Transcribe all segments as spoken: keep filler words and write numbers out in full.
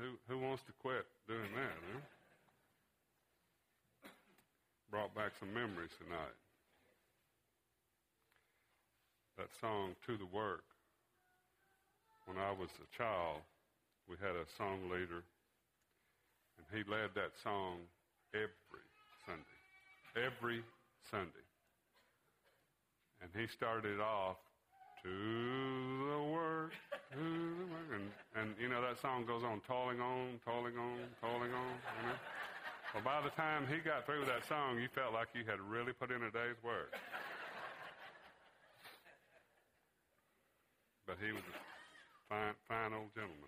Who who wants to quit doing that, huh? Brought back some memories tonight. That song, To the Work. When I was a child, we had a song leader, and he led that song every Sunday. Every Sunday. And he started off, to the work, to the work. And, and, you know, that song goes on, toiling on, toiling on, toiling on, you know. Well, by the time he got through with that song, you felt like you had really put in a day's work. But he was a fine, fine old gentleman.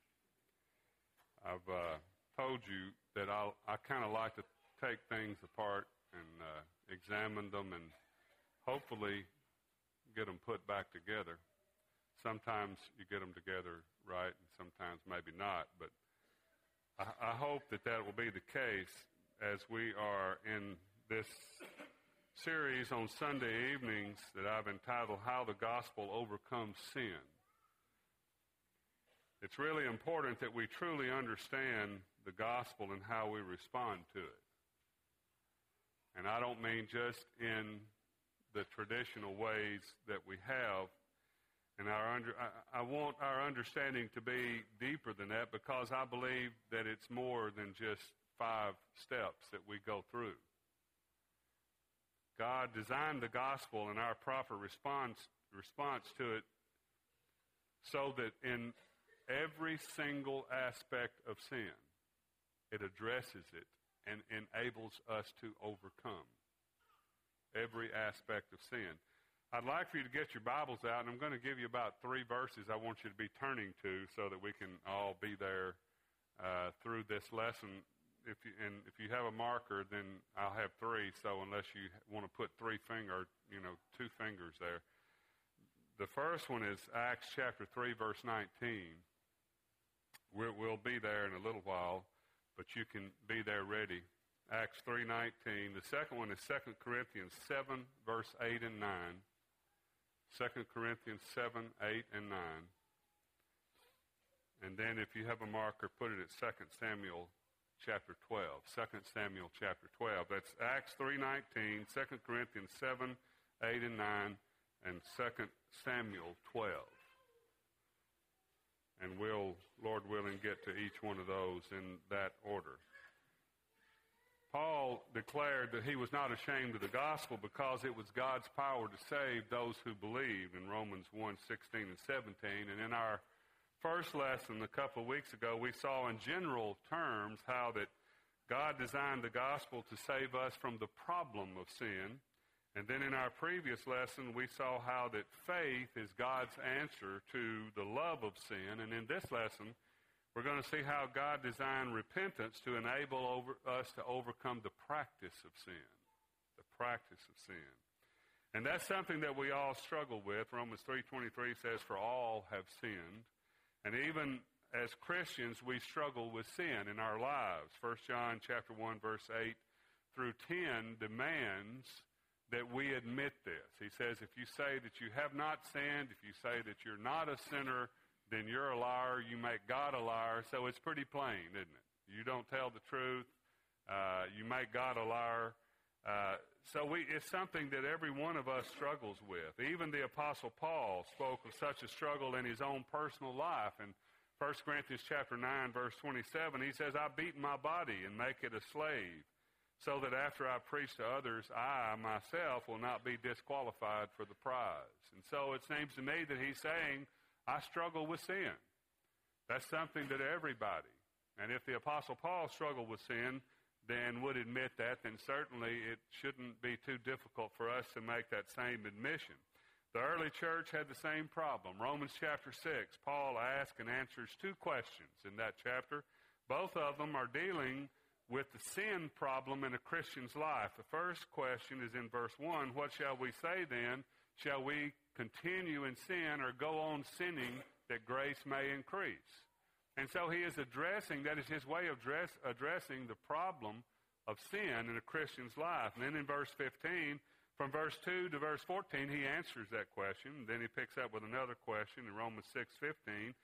I've uh, told you that I'll, I kind of like to take things apart and uh, examine them and hopefully get them put back together. Sometimes you get them together right, and sometimes maybe not. But I, I hope that that will be the case as we are in this series on Sunday evenings that I've entitled, How the Gospel Overcomes Sin. It's really important that we truly understand the gospel and how we respond to it. And I don't mean just in the traditional ways that we have. And our under, I, I want our understanding to be deeper than that, because I believe that it's more than just five steps that we go through. God designed the gospel and our proper response response to it so that in every single aspect of sin, it addresses it and enables us to overcome every aspect of sin. I'd like for you to get your Bibles out, and I'm going to give you about three verses I want you to be turning to so that we can all be there uh, through this lesson. If you, and if you have a marker, then I'll have three, so unless you want to put three finger, you know, two fingers there. The first one is Acts chapter three, verse nineteen. We'll, we'll be there in a little while, but you can be there ready. Acts three nineteen. The second one is Second Corinthians seven, verse eight and nine. Second Corinthians seven, eight, and nine. And then if you have a marker, put it at Second Samuel chapter twelve. Second Samuel chapter twelve. That's Acts three nineteen, Second Corinthians seven, eight, and nine, and Second Samuel twelve. And we'll, Lord willing, get to each one of those in that order. Paul declared that he was not ashamed of the gospel because it was God's power to save those who believed in Romans one, sixteen and seventeen. And in our first lesson a couple of weeks ago, we saw in general terms how that God designed the gospel to save us from the problem of sin. And then in our previous lesson, we saw how that faith is God's answer to the love of sin. And in this lesson, we're going to see how God designed repentance to enable over us to overcome the practice of sin. The practice of sin. And that's something that we all struggle with. Romans three twenty-three says, for all have sinned. And even as Christians, we struggle with sin in our lives. First John chapter one, verse eight through ten demands that we admit this. He says, if you say that you have not sinned, if you say that you're not a sinner, then you're a liar, you make God a liar. So it's pretty plain, isn't it? You don't tell the truth, uh, you make God a liar. Uh, so we, it's something that every one of us struggles with. Even the Apostle Paul spoke of such a struggle in his own personal life. In First Corinthians chapter nine, verse twenty-seven, he says, I beat my body and make it a slave, so that after I preach to others, I myself will not be disqualified for the prize. And so it seems to me that he's saying, I struggle with sin. That's something that everybody, and if the Apostle Paul struggled with sin, then would admit that, then certainly it shouldn't be too difficult for us to make that same admission. The early church had the same problem. Romans chapter six, Paul asks and answers two questions in that chapter. Both of them are dealing with the sin problem in a Christian's life. The first question is in verse one, what shall we say then? Shall we continue in sin or go on sinning that grace may increase? And so he is addressing, that is his way of dress, addressing the problem of sin in a Christian's life. And then in verse fifteen, from verse two to verse fourteen, he answers that question. Then he picks up with another question in Romans six fifteen.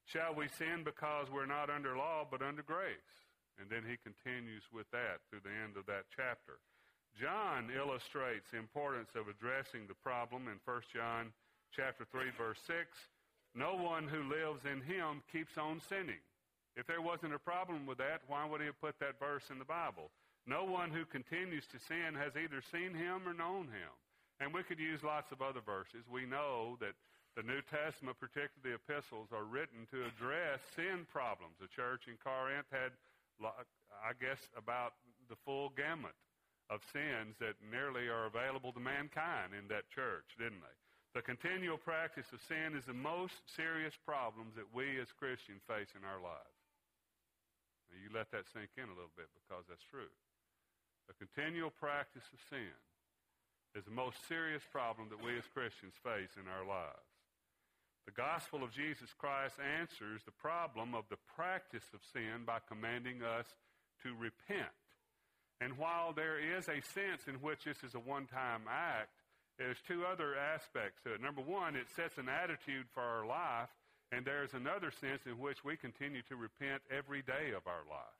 Shall we sin because we're not under law but under grace? And then he continues with that through the end of that chapter. John illustrates the importance of addressing the problem in First John chapter three, verse six. No one who lives in him keeps on sinning. If there wasn't a problem with that, why would he have put that verse in the Bible? No one who continues to sin has either seen him or known him. And we could use lots of other verses. We know that the New Testament, particularly the epistles, are written to address sin problems. The church in Corinth had, I guess, about the full gamut of sins that nearly are available to mankind in that church, didn't they? The continual practice of sin is the most serious problems that we as Christians face in our lives. Now, you let that sink in a little bit because that's true. The continual practice of sin is the most serious problem that we as Christians face in our lives. The gospel of Jesus Christ answers the problem of the practice of sin by commanding us to repent. And while there is a sense in which this is a one-time act, there's two other aspects to it. Number one, it sets an attitude for our life, and there's another sense in which we continue to repent every day of our life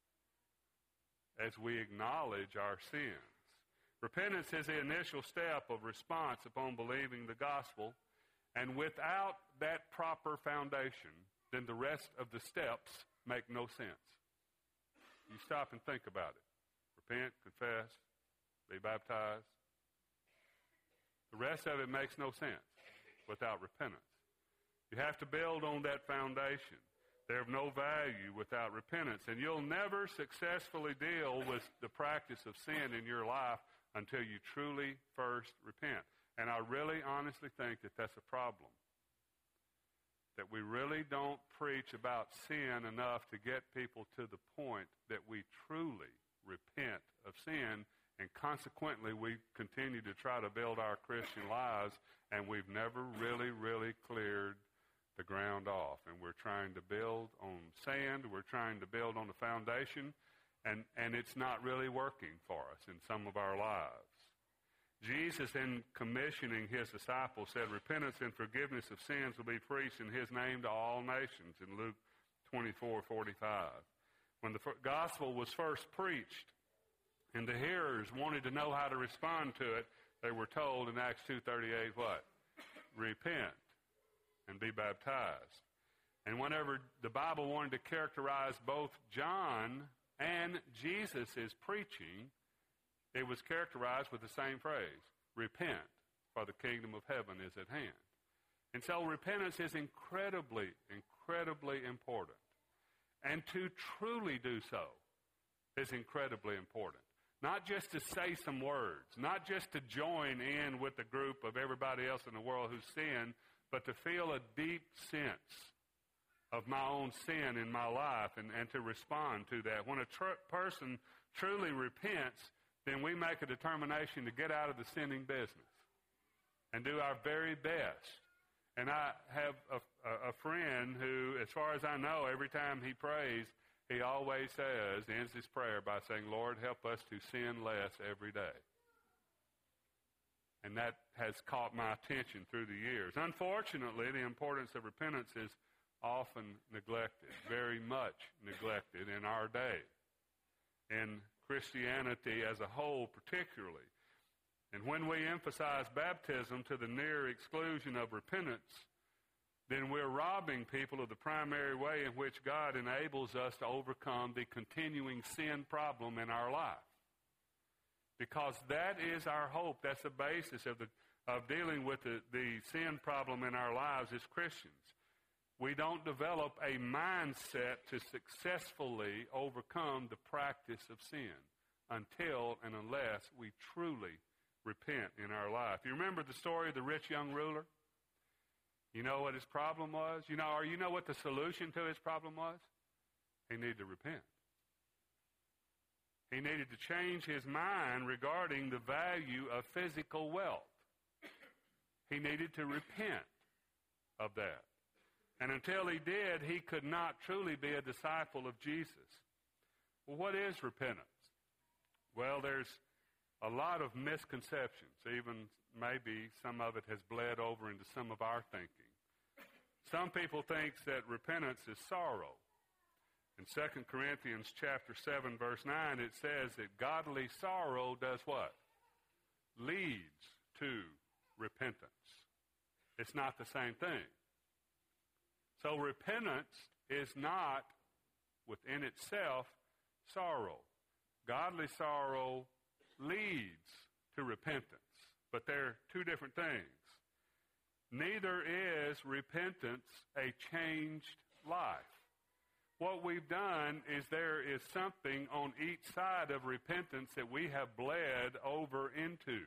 as we acknowledge our sins. Repentance is the initial step of response upon believing the gospel. And without that proper foundation, then the rest of the steps make no sense. You stop and think about it. Repent, confess, be baptized. The rest of it makes no sense without repentance. You have to build on that foundation. They're of no value without repentance. And you'll never successfully deal with the practice of sin in your life until you truly first repent. And I really honestly think that that's a problem. That we really don't preach about sin enough to get people to the point that we truly repent of sin, and consequently we continue to try to build our Christian lives, and we've never really, really cleared the ground off. And we're trying to build on sand, we're trying to build on the foundation, and, and it's not really working for us in some of our lives. Jesus, in commissioning his disciples, said repentance and forgiveness of sins will be preached in his name to all nations in Luke twenty-four forty-five. When the gospel was first preached and the hearers wanted to know how to respond to it, they were told in Acts two thirty-eight what? Repent and be baptized. And whenever the Bible wanted to characterize both John and Jesus' preaching, it was characterized with the same phrase, repent, for the kingdom of heaven is at hand. And so repentance is incredibly, incredibly important. And to truly do so is incredibly important. Not just to say some words, not just to join in with the group of everybody else in the world who sinned, but to feel a deep sense of my own sin in my life and, and to respond to that. When a tr- person truly repents, then we make a determination to get out of the sinning business and do our very best. And I have a, a, a friend who, as far as I know, every time he prays, he always says, ends his prayer by saying, Lord, help us to sin less every day. And that has caught my attention through the years. Unfortunately, the importance of repentance is often neglected, very much neglected in our day. In Christianity as a whole particularly. And when we emphasize baptism to the near exclusion of repentance, then we're robbing people of the primary way in which God enables us to overcome the continuing sin problem in our life. Because that is our hope. That's the basis of the of dealing with the, the sin problem in our lives as Christians. We don't develop a mindset to successfully overcome the practice of sin until and unless we truly repent in our life. You remember the story of the rich young ruler? You know what his problem was? You know, or you know what the solution to his problem was? He needed to repent. He needed to change his mind regarding the value of physical wealth. He needed to repent of that. And until he did, he could not truly be a disciple of Jesus. Well, what is repentance? Well, there's a lot of misconceptions. Even maybe some of it has bled over into some of our thinking. Some people think that repentance is sorrow. In Second Corinthians chapter seven, verse nine, it says that godly sorrow does what? Leads to repentance. It's not the same thing. So repentance is not within itself sorrow. Godly sorrow leads to repentance, but they're two different things. Neither is repentance a changed life. What we've done is there is something on each side of repentance that we have bled over into.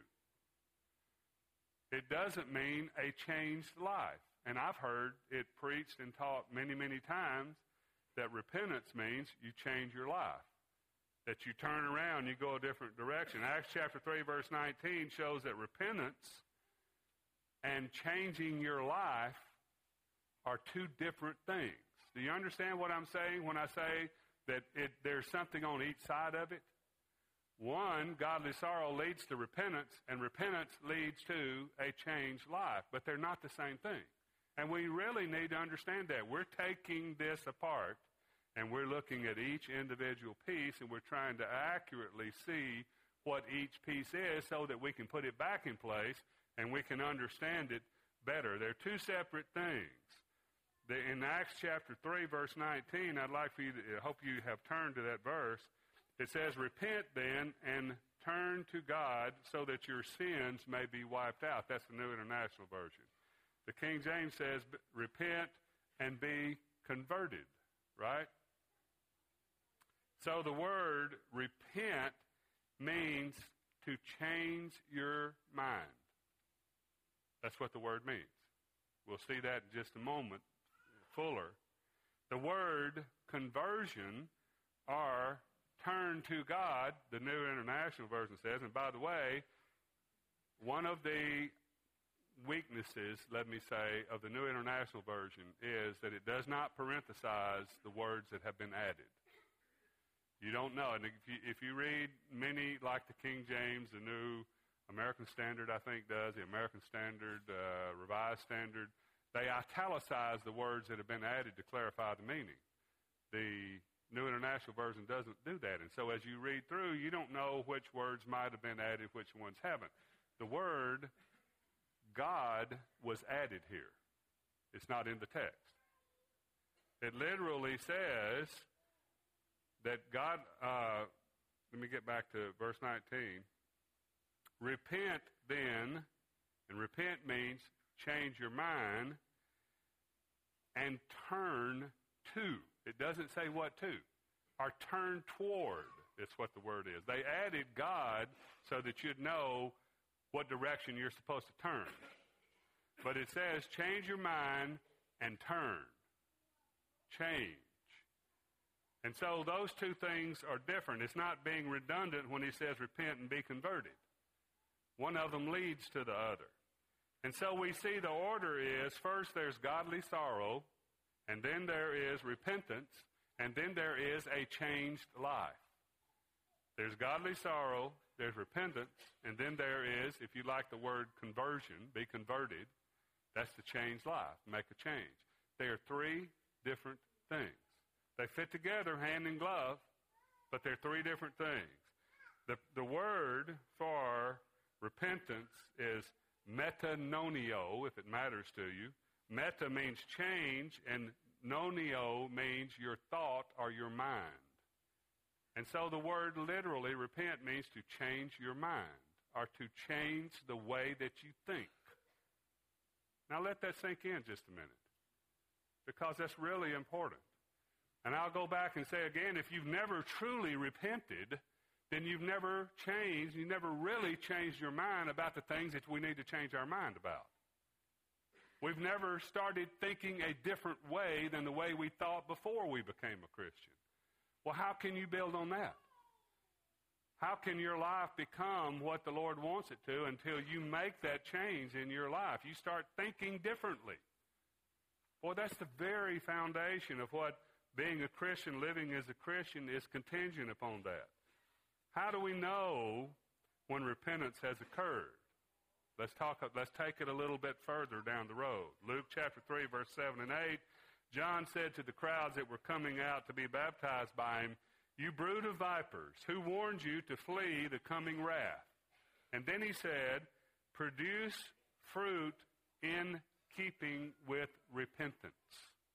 It doesn't mean a changed life. And I've heard it preached and taught many, many times that repentance means you change your life, that you turn around, you go a different direction. Acts chapter three, verse nineteen shows that repentance and changing your life are two different things. Do you understand what I'm saying when I say that it, there's something on each side of it? One, godly sorrow leads to repentance, and repentance leads to a changed life. But they're not the same thing. And we really need to understand that. We're taking this apart, and we're looking at each individual piece, and we're trying to accurately see what each piece is so that we can put it back in place and we can understand it better. They're two separate things. In Acts chapter three, verse nineteen, I'd like for you to, I hope you have turned to that verse. It says, repent then and turn to God so that your sins may be wiped out. That's the New International Version. The King James says, repent and be converted, right? So the word repent means to change your mind. That's what the word means. We'll see that in just a moment fuller. The word conversion, or turn to God, the New International Version says, and by the way, one of the weaknesses, let me say, of the New International Version is that it does not parenthesize the words that have been added. You don't know. And if you, if you read many, like the King James, the New American Standard, I think, does, the American Standard, uh, Revised Standard, they italicize the words that have been added to clarify the meaning. The New International Version doesn't do that. And so as you read through, you don't know which words might have been added, which ones haven't. The word God was added here. It's not in the text. It literally says that God, uh, let me get back to verse nineteen. Repent then, and repent means change your mind, and turn to. It doesn't say what to. Or turn toward, it's what the word is. They added God so that you'd know what direction you're supposed to turn. But it says change your mind and turn. Change. And so those two things are different. It's not being redundant when he says repent and be converted. One of them leads to the other. And so we see the order is, first there's godly sorrow, and then there is repentance, and then there is a changed life. There's godly sorrow, there's repentance, and then there is, if you like the word conversion, be converted, that's the changed life, make a change. They are three different things. They fit together hand in glove, but they're three different things. The, the word for repentance is metanoeo, if it matters to you. Meta means change, and noneo means your thought or your mind. And so the word literally, repent, means to change your mind, or to change the way that you think. Now let that sink in just a minute, because that's really important. And I'll go back and say again, if you've never truly repented, then you've never changed, you never really changed your mind about the things that we need to change our mind about. We've never started thinking a different way than the way we thought before we became a Christian. Well, how can you build on that? How can your life become what the Lord wants it to until you make that change in your life? You start thinking differently. Well, that's the very foundation of what being a Christian, living as a Christian, is contingent upon that. How do we know when repentance has occurred? Let's talk. Let's take it a little bit further down the road. Luke chapter three, verse seven and eight. John said to the crowds that were coming out to be baptized by him, "You brood of vipers, who warned you to flee the coming wrath?" And then he said, "Produce fruit in keeping with repentance."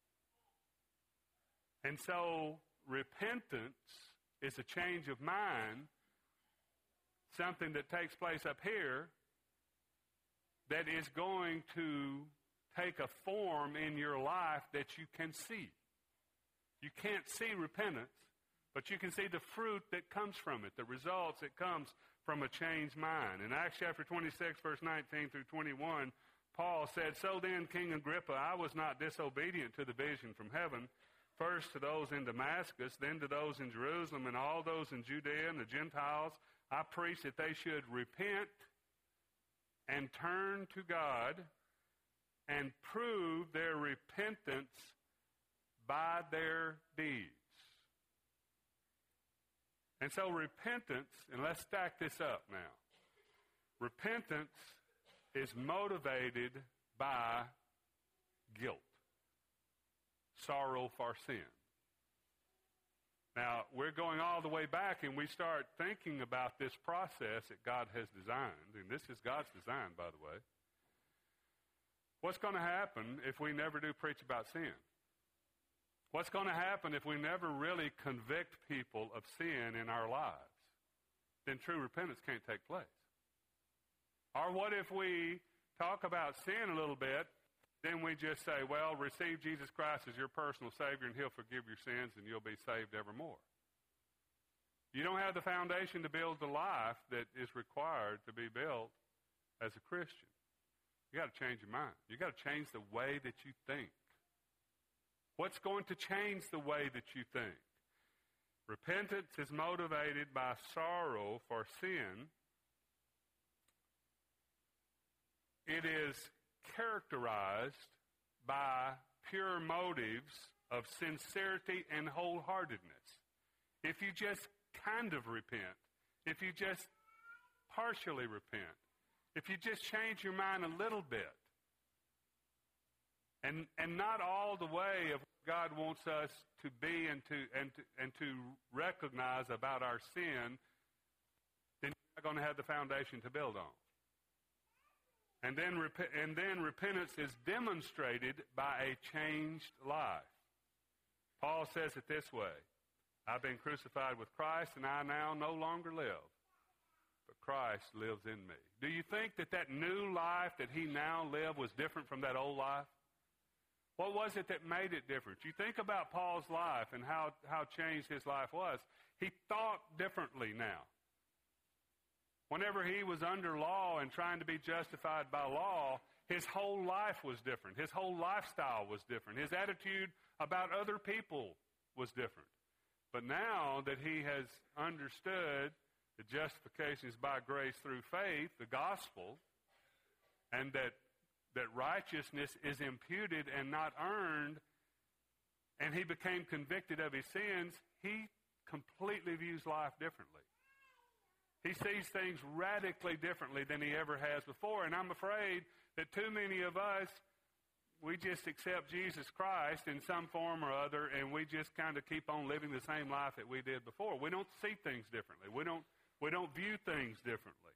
And so repentance is a change of mind, something that takes place up here that is going to take a form in your life that you can see. You can't see repentance, but you can see the fruit that comes from it, the results that comes from a changed mind. In Acts chapter twenty-six, verse nineteen through twenty-one, Paul said, "So then, King Agrippa, I was not disobedient to the vision from heaven, first to those in Damascus, then to those in Jerusalem, and all those in Judea and the Gentiles. I preached that they should repent and turn to God and prove their repentance by their deeds." And so repentance, and let's stack this up now. Repentance is motivated by guilt, sorrow for sin. Now, we're going all the way back, and we start thinking about this process that God has designed, and this is God's design, by the way. What's going to happen if we never do preach about sin? What's going to happen if we never really convict people of sin in our lives? Then true repentance can't take place. Or what if we talk about sin a little bit, then we just say, well, receive Jesus Christ as your personal Savior, and He'll forgive your sins, and you'll be saved evermore. You don't have the foundation to build the life that is required to be built as a Christian. You got to change your mind. You got to change the way that you think. What's going to change the way that you think? Repentance is motivated by sorrow for sin. It is characterized by pure motives of sincerity and wholeheartedness. If you just kind of repent, if you just partially repent, if you just change your mind a little bit, and and not all the way of what God wants us to be and to and to, and to recognize about our sin, then you're not going to have the foundation to build on. And then, and then repentance is demonstrated by a changed life. Paul says it this way: "I've been crucified with Christ, and I now no longer live, but Christ lives in me." Do you think that that new life that he now lived was different from that old life? What was it that made it different? You think about Paul's life and how, how changed his life was. He thought differently now. Whenever he was under law and trying to be justified by law, his whole life was different. His whole lifestyle was different. His attitude about other people was different. But now that he has understood that justification is by grace through faith, the gospel, and that, that righteousness is imputed and not earned, and he became convicted of his sins, he completely views life differently. He sees things radically differently than he ever has before. And I'm afraid that too many of us, we just accept Jesus Christ in some form or other, and we just kind of keep on living the same life that we did before. We don't see things differently. We don't, we don't view things differently.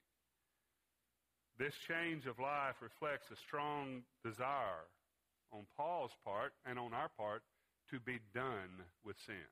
This change of life reflects a strong desire on Paul's part and on our part to be done with sin.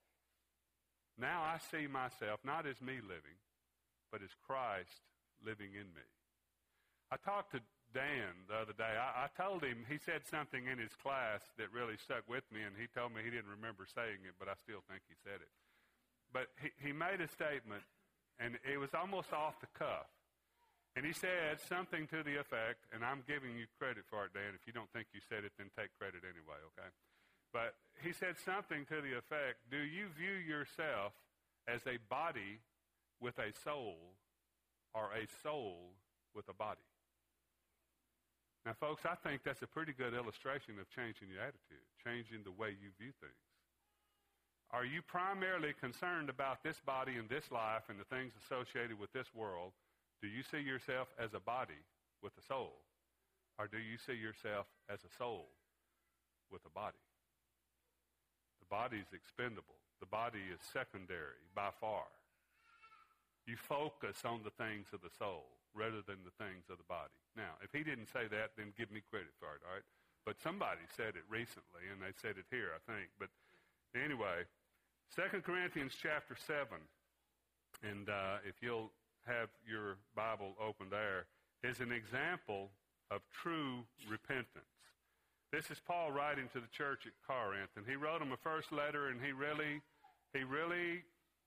Now I see myself not as me living, but as Christ living in me. I talked to Dan the other day. I, I told him, he said something in his class that really stuck with me, and he told me he didn't remember saying it, but I still think he said it. But he, he made a statement, and it was almost off the cuff. And he said something to the effect, and I'm giving you credit for it, Dan. If you don't think you said it, then take credit anyway, okay? But he said something to the effect, do you view yourself as a body with a soul, or a soul with a body? Now, folks, I think that's a pretty good illustration of changing your attitude, changing the way you view things. Are you primarily concerned about this body and this life and the things associated with this world? Do you see yourself as a body, with a soul? Or do you see yourself as a soul with a body? The body is expendable. The body is secondary by far. You focus on the things of the soul rather than the things of the body. Now, if he didn't say that, then give me credit for it, all right? But somebody said it recently, and they said it here, I think. But anyway, Second Corinthians chapter seven, and uh, if you'll have your Bible open there, is an example of true repentance. This is Paul writing to the church at Corinth, and he wrote them a first letter, and he really, he really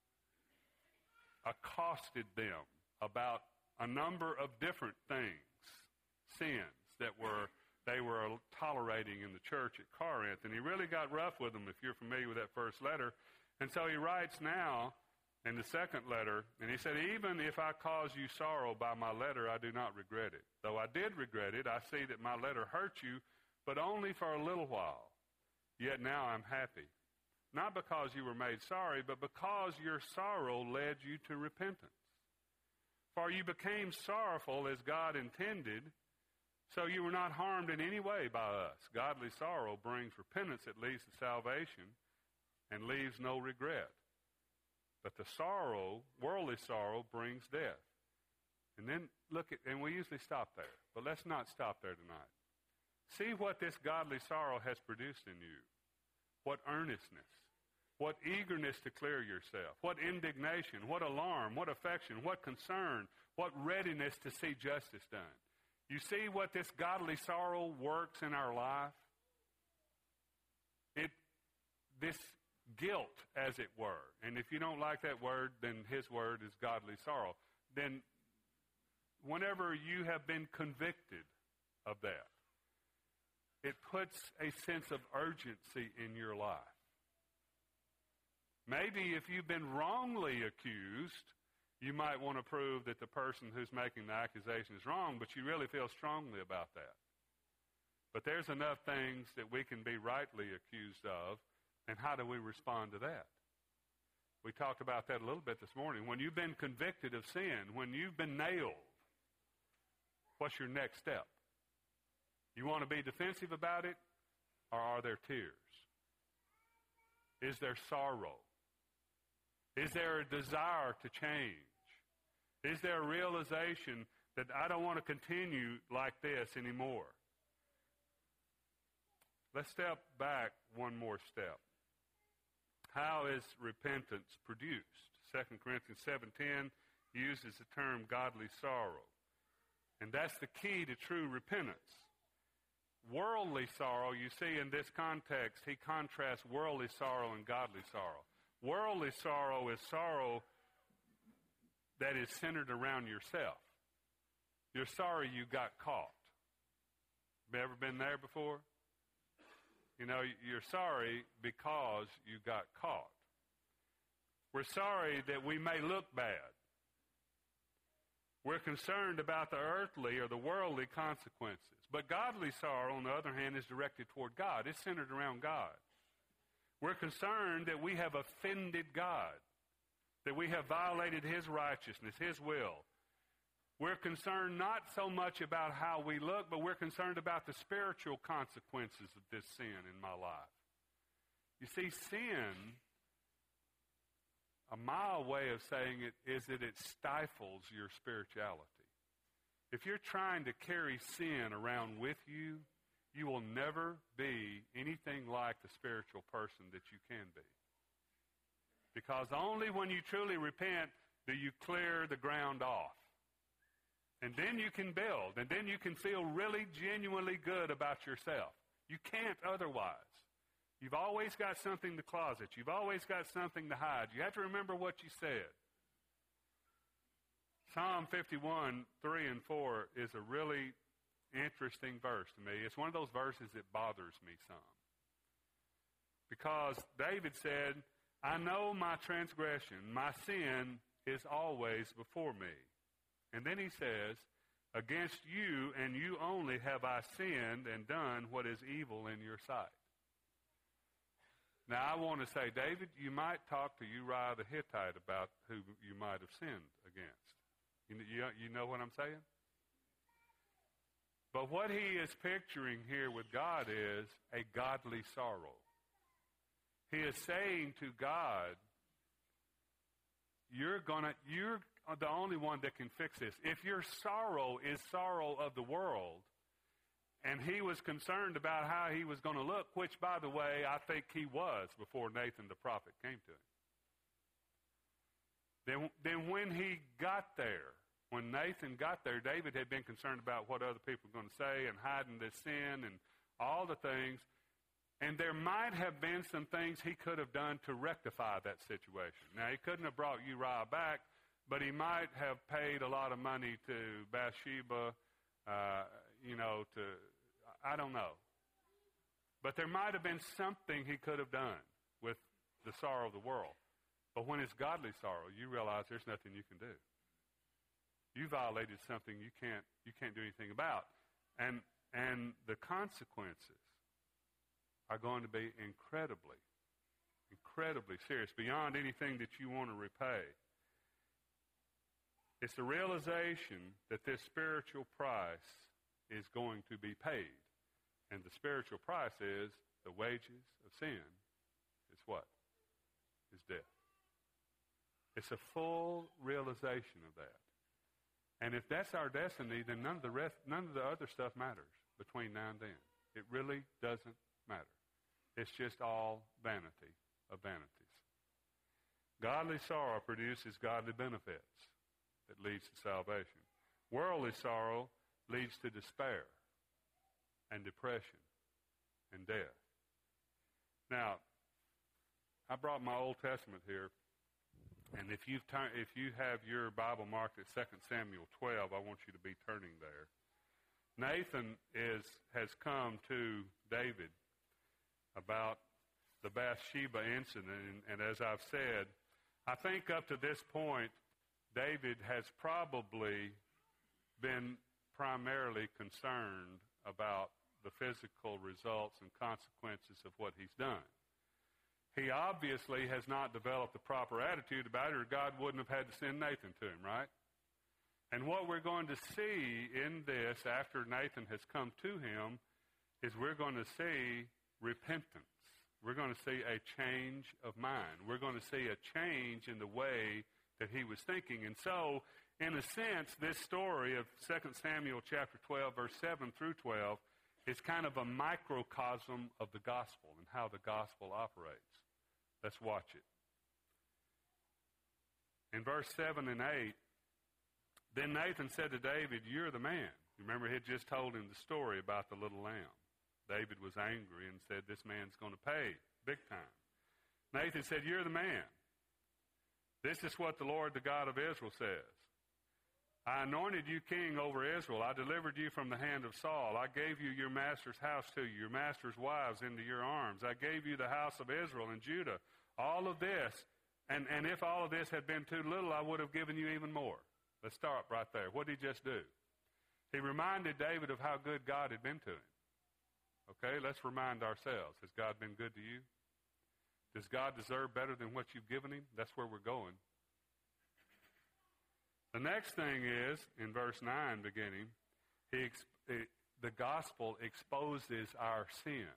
accosted them about a number of different things, sins that were they were tolerating in the church at Corinth. And he really got rough with them, if you're familiar with that first letter. And so he writes now in the second letter, and he said, even if I cause you sorrow by my letter, I do not regret it. Though I did regret it, I see that my letter hurt you, but only for a little while. Yet now I'm happy. Not because you were made sorry, but because your sorrow led you to repentance. For you became sorrowful as God intended, so you were not harmed in any way by us. Godly sorrow brings repentance that leads to salvation and leaves no regret. But the sorrow, worldly sorrow, brings death. And then look at, and we usually stop there, but let's not stop there tonight. See what this godly sorrow has produced in you. What earnestness, what eagerness to clear yourself, what indignation, what alarm, what affection, what concern, what readiness to see justice done. You see what this godly sorrow works in our life? It, this guilt, as it were. And if you don't like that word, then his word is godly sorrow. Then whenever you have been convicted of that, it puts a sense of urgency in your life. Maybe if you've been wrongly accused, you might want to prove that the person who's making the accusation is wrong, but you really feel strongly about that. But there's enough things that we can be rightly accused of, and how do we respond to that? We talked about that a little bit this morning. When you've been convicted of sin, when you've been nailed, what's your next step? You want to be defensive about it, or are there tears? Is there sorrow? Is there a desire to change? Is there a realization that I don't want to continue like this anymore? Let's step back one more step. How is repentance produced? Second Corinthians seven ten uses the term godly sorrow. And that's the key to true repentance. Worldly sorrow, you see in this context, he contrasts worldly sorrow and godly sorrow. Worldly sorrow is sorrow that is centered around yourself. You're sorry you got caught. Have you ever been there before? You know, you're sorry because you got caught. We're sorry that we may look bad. We're concerned about the earthly or the worldly consequences. But godly sorrow, on the other hand, is directed toward God. It's centered around God. We're concerned that we have offended God, that we have violated his righteousness, his will. We're concerned not so much about how we look, but we're concerned about the spiritual consequences of this sin in my life. You see, sin, a mild way of saying it, is that it stifles your spirituality. If you're trying to carry sin around with you, you will never be anything like the spiritual person that you can be. Because only when you truly repent do you clear the ground off. And then you can build, and then you can feel really genuinely good about yourself. You can't otherwise. You've always got something to closet. You've always got something to hide. You have to remember what you said. Psalm fifty-one, three and four is a really interesting verse to me. It's one of those verses that bothers me some. Because David said, I know my transgression, my sin is always before me. And then he says, against you and you only have I sinned and done what is evil in your sight. Now, I want to say, David, you might talk to Uriah the Hittite about who you might have sinned against. You, you, you know what I'm saying? But what he is picturing here with God is a godly sorrow. He is saying to God, you're gonna, you're the only one that can fix this. If your sorrow is sorrow of the world, and he was concerned about how he was going to look, which, by the way, I think he was before Nathan the prophet came to him. Then, then when he got there, when Nathan got there, David had been concerned about what other people were going to say and hiding this sin and all the things. And there might have been some things he could have done to rectify that situation. Now, he couldn't have brought Uriah back, but he might have paid a lot of money to Bathsheba, uh, you know, to, I don't know. But there might have been something he could have done with the sorrow of the world. But when it's godly sorrow, you realize there's nothing you can do. You violated something you can't you can't do anything about. And and the consequences are going to be incredibly, incredibly serious, beyond anything that you want to repay. It's the realization that this spiritual price is going to be paid. And the spiritual price is the wages of sin is what? Is death. It's a full realization of that. And if that's our destiny, then none of the rest, none of the other stuff matters between now and then. It really doesn't matter. It's just all vanity of vanities. Godly sorrow produces godly benefits that leads to salvation. Worldly sorrow leads to despair and depression and death. Now, I brought my Old Testament here. And if you've tur- if you have your Bible marked at Second Samuel twelve, I want you to be turning there. Nathan is has come to David about the Bathsheba incident, and, and as I've said, I think up to this point, David has probably been primarily concerned about the physical results and consequences of what he's done. He obviously has not developed the proper attitude about it, or God wouldn't have had to send Nathan to him, right? And what we're going to see in this after Nathan has come to him is we're going to see repentance. We're going to see a change of mind. We're going to see a change in the way that he was thinking. And so, in a sense, this story of Second Samuel chapter twelve, verse seven through twelve, is kind of a microcosm of the gospel and how the gospel operates. Let's watch it. In verse seven and eight, then Nathan said to David, you're the man. Remember, he had just told him the story about the little lamb. David was angry and said, this man's going to pay big time. Nathan said, you're the man. This is what the Lord, the God of Israel, says. I anointed you king over Israel. I delivered you from the hand of Saul. I gave you your master's house to you, your master's wives into your arms. I gave you the house of Israel and Judah. All of this, and, and if all of this had been too little, I would have given you even more. Let's start right there. What did he just do? He reminded David of how good God had been to him. Okay, let's remind ourselves. Has God been good to you? Does God deserve better than what you've given him? That's where we're going. The next thing is, in verse nine beginning, he ex- it, the gospel exposes our sin.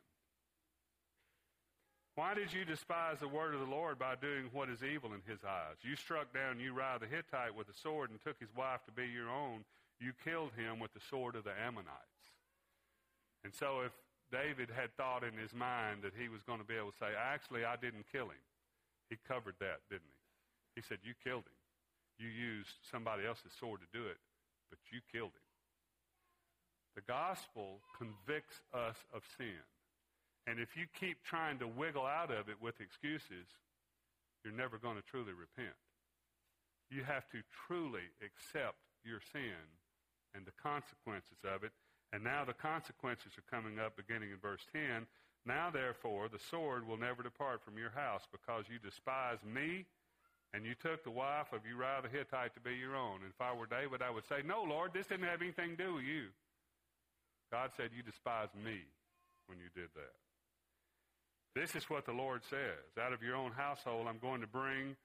Why did you despise the word of the Lord by doing what is evil in his eyes? You struck down Uriah the Hittite with a sword and took his wife to be your own. You killed him with the sword of the Ammonites. And so if David had thought in his mind that he was going to be able to say, actually, I didn't kill him, he covered that, didn't he? He said, you killed him. You used somebody else's sword to do it, but you killed him. The gospel convicts us of sin. And if you keep trying to wiggle out of it with excuses, you're never going to truly repent. You have to truly accept your sin and the consequences of it. And now the consequences are coming up beginning in verse ten. Now, therefore, the sword will never depart from your house because you despise me, and you took the wife of Uriah the Hittite to be your own. And if I were David, I would say, no, Lord, this didn't have anything to do with you. God said, you despise me when you did that. This is what the Lord says. Out of your own household, I'm going to bring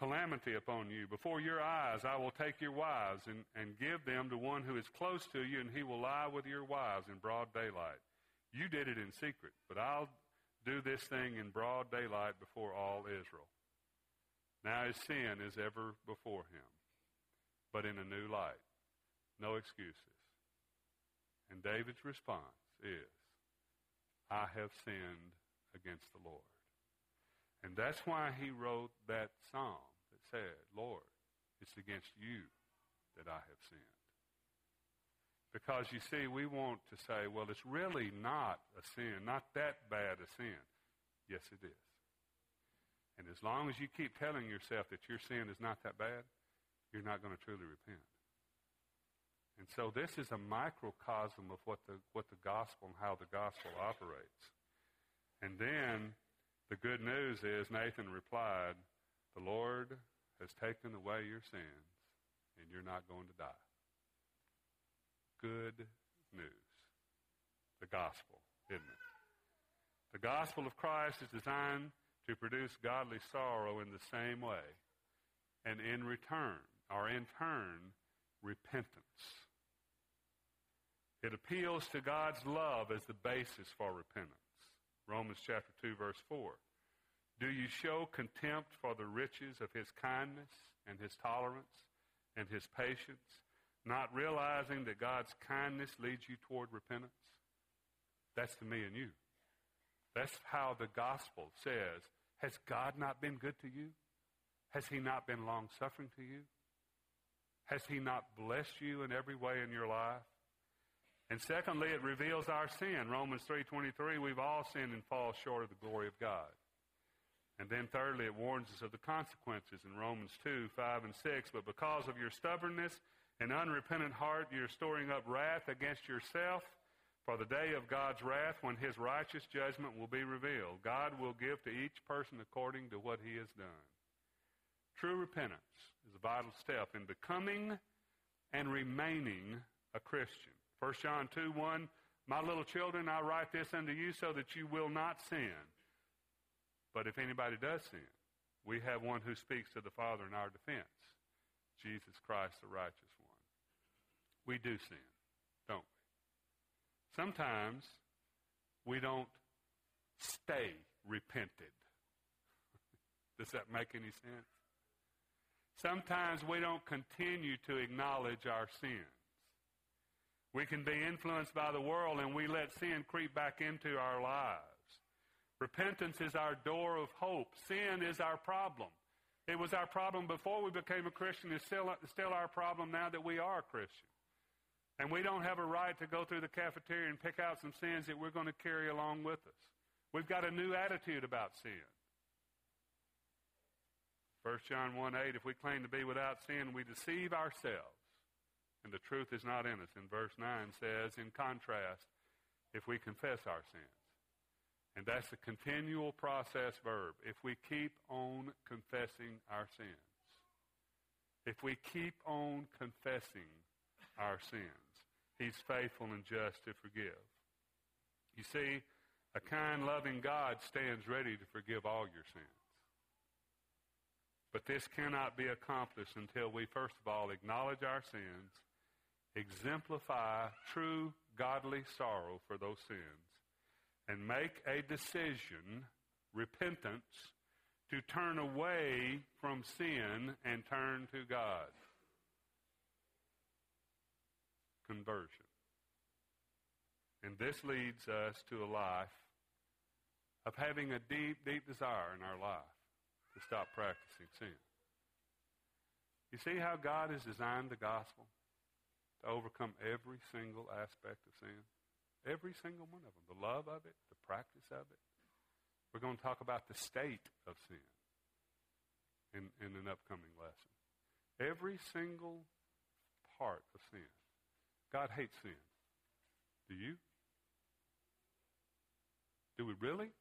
calamity upon you. Before your eyes I will take your wives and, and give them to one who is close to you, and he will lie with your wives in broad daylight. You did it in secret, but I'll do this thing in broad daylight before all Israel. Now his sin is ever before him, but in a new light. No excuses. And David's response is, I have sinned against the Lord. And that's why he wrote that psalm that said, Lord, it's against you that I have sinned. Because you see, we want to say, well, it's really not a sin, not that bad a sin. Yes, it is. And as long as you keep telling yourself that your sin is not that bad, you're not going to truly repent. And so this is a microcosm of what the what the gospel and how the gospel operates. And then the good news is, Nathan replied, the Lord has taken away your sins, and you're not going to die. Good news. The gospel, isn't it? The gospel of Christ is designed to produce godly sorrow in the same way, and in return, or in turn, repentance. It appeals to God's love as the basis for repentance. Romans chapter two, verse four. Do you show contempt for the riches of his kindness and his tolerance and his patience, not realizing that God's kindness leads you toward repentance? That's to me and you. That's how the gospel says, has God not been good to you? Has he not been long-suffering to you? Has he not blessed you in every way in your life? And secondly, it reveals our sin. Romans three twenty-three, we've all sinned and fall short of the glory of God. And then thirdly, it warns us of the consequences in Romans two, five, and six. But because of your stubbornness and unrepentant heart, you're storing up wrath against yourself for the day of God's wrath, when his righteous judgment will be revealed. God will give to each person according to what he has done. True repentance is a vital step in becoming and remaining a Christian. First John two, one, my little children, I write this unto you so that you will not sin. But if anybody does sin, we have one who speaks to the Father in our defense, Jesus Christ, the righteous one. We do sin, don't we? Sometimes we don't stay repented. Does that make any sense? Sometimes we don't continue to acknowledge our sins. We can be influenced by the world, and we let sin creep back into our lives. Repentance is our door of hope. Sin is our problem. It was our problem before we became a Christian. It's still, still our problem now that we are a Christian. And we don't have a right to go through the cafeteria and pick out some sins that we're going to carry along with us. We've got a new attitude about sin. First John one eight, if we claim to be without sin, we deceive ourselves, and the truth is not in us. And verse nine says, in contrast, if we confess our sins. And that's a continual process verb. If we keep on confessing our sins. If we keep on confessing our sins, he's faithful and just to forgive. You see, a kind, loving God stands ready to forgive all your sins. But this cannot be accomplished until we, first of all, acknowledge our sins, exemplify true godly sorrow for those sins, and make a decision, repentance, to turn away from sin and turn to God. Conversion. And this leads us to a life of having a deep, deep desire in our life to stop practicing sin. You see how God has designed the gospel to overcome every single aspect of sin? Every single one of them. The love of it, the practice of it. We're going to talk about the state of sin in, in an upcoming lesson. Every single part of sin. God hates sin. Do you? Do we really?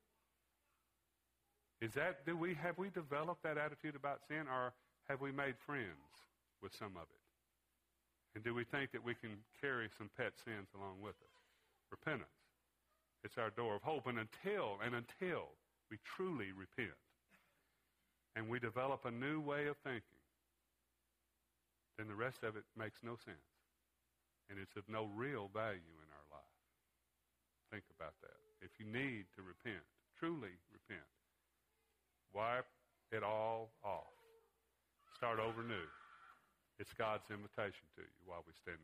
Is that, do we, have we developed that attitude about sin, or have we made friends with some of it? And do we think that we can carry some pet sins along with us? Repentance. It's our door of hope. And until, and until we truly repent and we develop a new way of thinking, then the rest of it makes no sense. And it's of no real value in our life. Think about that. If you need to repent, truly repent, wipe it all off. Start over new. It's God's invitation to you while we stand.